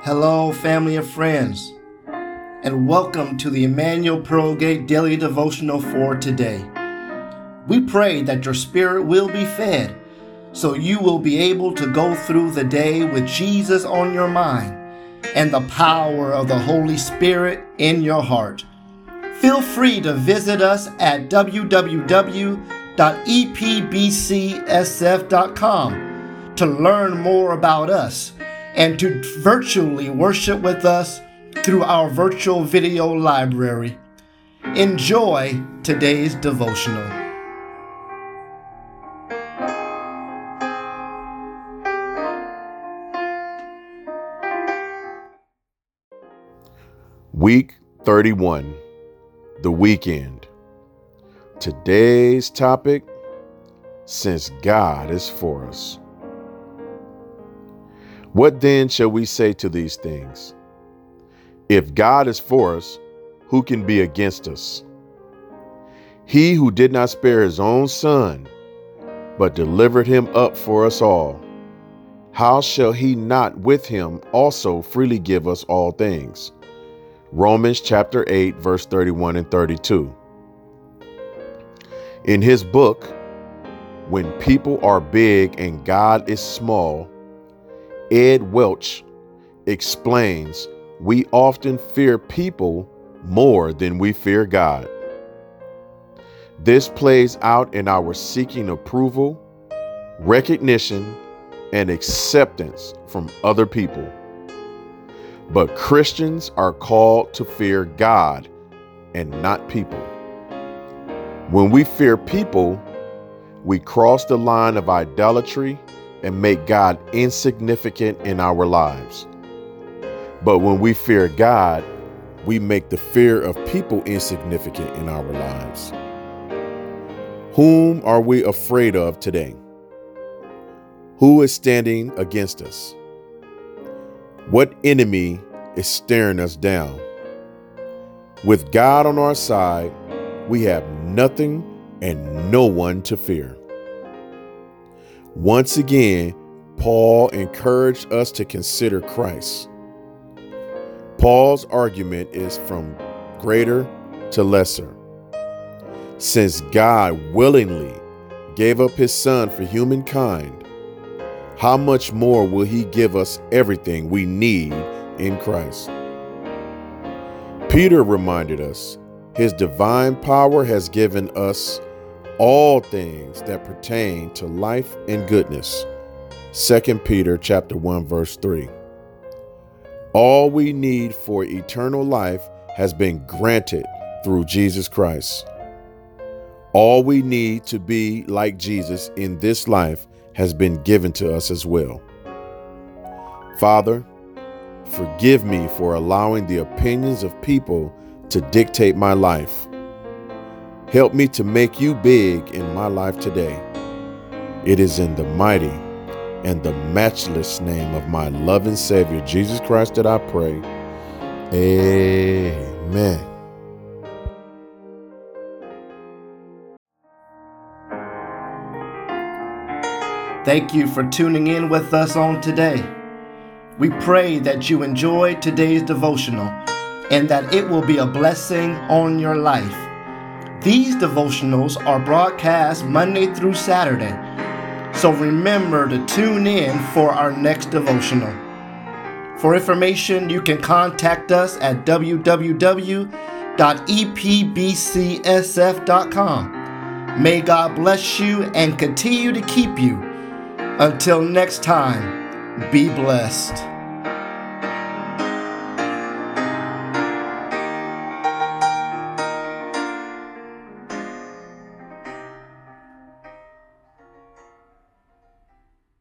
Hello, family and friends, and welcome to the Emmanuel Pearlgate Daily Devotional for today. We pray that your spirit will be fed, so you will be able to go through the day with Jesus on your mind and the power of the Holy Spirit in your heart. Feel free to visit us at www.epbcsf.com to learn more about us and to virtually worship with us through our virtual video library. Enjoy today's devotional. Week 31, the weekend. Today's topic, since God is for us. What then shall we say to these things? If God is for us, who can be against us? He who did not spare his own son, but delivered him up for us all, how shall he not with him also freely give us all things? Romans chapter 8, verse 31 and 32. In his book, When People Are Big and God is Small, Ed Welch explains we often fear people more than we fear God. This plays out in our seeking approval, recognition, and acceptance from other people. But Christians are called to fear God and not people. When we fear people, we cross the line of idolatry and make God insignificant in our lives. But when we fear God, we make the fear of people insignificant in our lives. Whom are we afraid of today? Who is standing against us? What enemy is staring us down? With God on our side, we have nothing and no one to fear. Once again, Paul encouraged us to consider Christ. Paul's argument is from greater to lesser. Since God willingly gave up his son for humankind, how much more will he give us everything we need in Christ? Peter reminded us his divine power has given us all things that pertain to life and goodness. 2 Peter chapter 1, verse 3. All we need for eternal life has been granted through Jesus Christ. All we need to be like Jesus in this life has been given to us as well. Father, forgive me for allowing the opinions of people to dictate my life. Help me to make you big in my life today. It is in the mighty and the matchless name of my loving Savior, Jesus Christ, that I pray. Amen. Thank you for tuning in with us on today. We pray that you enjoyed today's devotional and that it will be a blessing on your life. These devotionals are broadcast Monday through Saturday, so remember to tune in for our next devotional. For information, you can contact us at www.epbcsf.com. May God bless you and continue to keep you. Until next time, be blessed.